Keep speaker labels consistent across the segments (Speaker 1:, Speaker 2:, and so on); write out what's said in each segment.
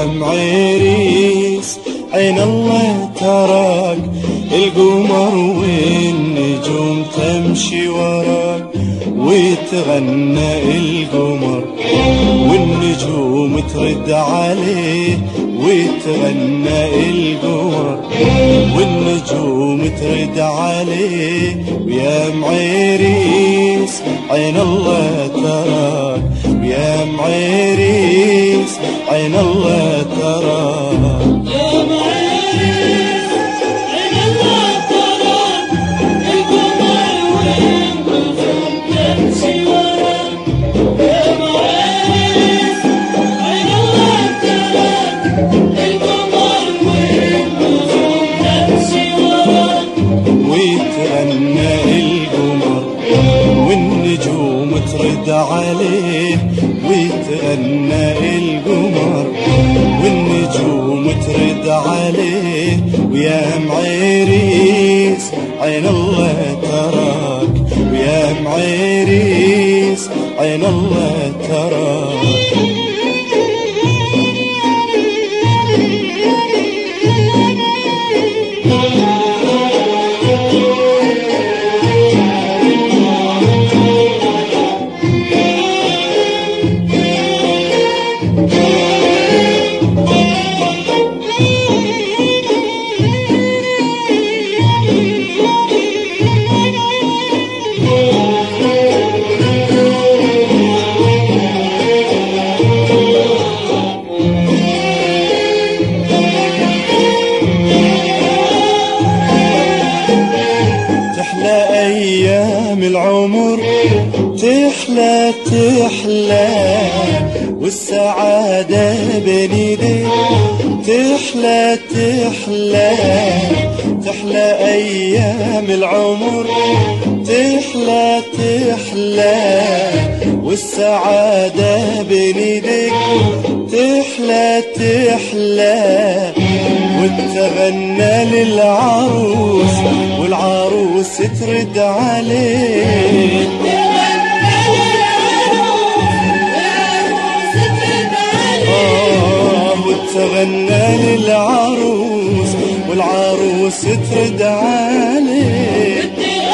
Speaker 1: ويا معيريس عين الله تراك، القمر والنجوم تمشي وراك، ويتغنى القمر والنجوم ترد عليه، ويتغنى القمر والنجوم ترد عليه. ويا معيريس عين الله تراك، ويا معيريس عين الله تراك. ترد عليه، ويتغنى القمر والنجوم ترد عليه. ويا معيريس عين الله تراك، ويا معيريس عين الله تراك. أيام العمر تحلى تحلى، والسعادة بين ايديك تحلى تحلى. تحلى أيام العمر تحلى تحلى، والسعادة بين ايديك تحلى تحلى. وتغنى للعروس والعروس ترد عليه، وتغنى للعروس والعروس ترد عليه.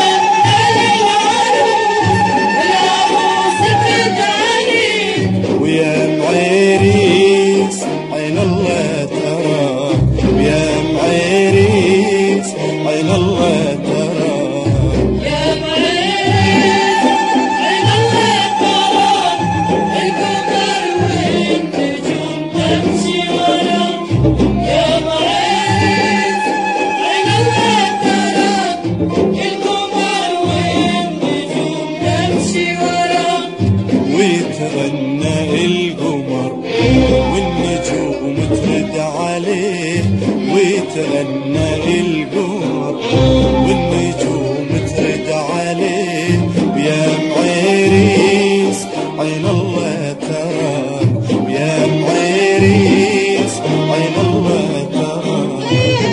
Speaker 1: ويا معيريس عين الله تراك، ويا معيريس عين الله تراك.
Speaker 2: يا معيريس عين الله تراك، القمر والنجوم تمشي وراك. يا معيريس عين الله تراك، القمر والنجوم تمشي وراك.
Speaker 1: ويتغنى القمر والنجوم ترد عليه، ويتغنى القمر والنجوم ترد عليه. ويا معيريس عين الله تراك، ويا معيريس عين الله تراك.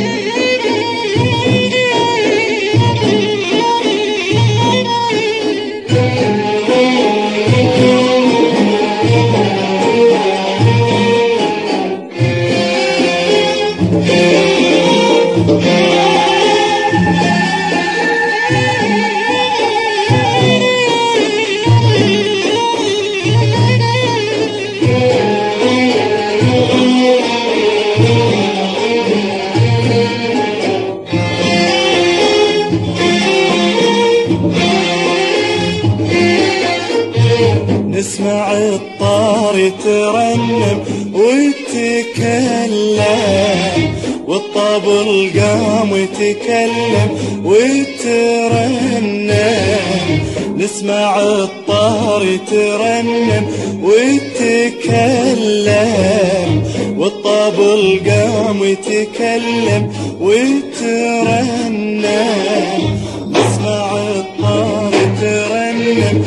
Speaker 1: نسمع الطار ترنم وتكلم، والطبل قام وتكلم وترنم. نسمع الطار ترنم وتكلم، والطبل قام وتكلم وترنم. نسمع الطار ترنم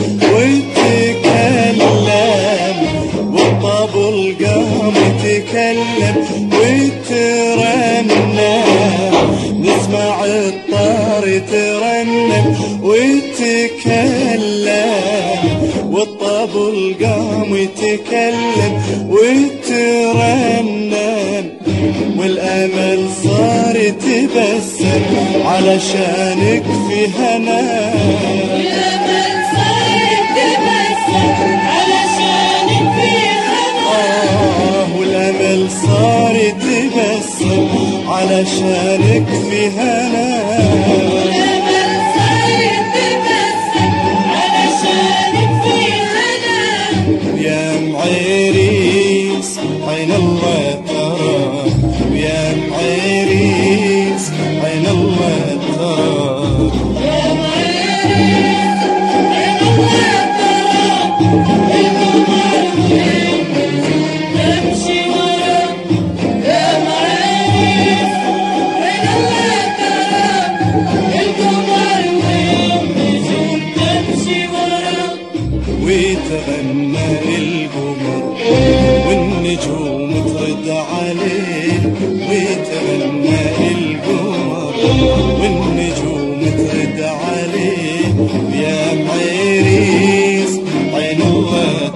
Speaker 1: وتكلم، والطبل قام وتكلم وترنم. نسمع الطار ترنم وتكلم، والطبل قام يتكلم ويترنم، والامل صار يتبسم علشانك في هنا.
Speaker 2: والأمل صار يتبسم علشانك في هنا.
Speaker 1: والامل صار يتبسم علشانك في هنا.
Speaker 2: والأمل صار يتبسم علشانك في هنا.
Speaker 1: يا معيريس عين الله تراك، يا معيريس عين الله تراك.
Speaker 2: يا معيريس عين الله تراك، القمر والنجوم تمشي وراك. يا معيريس عين الله تراك، القمر والنجوم تمشي وراك.
Speaker 1: ويتغنى القمر والنجوم ترد عليه، ويتغنى القمر والنجوم ترد عليه. يا معيريس عين الله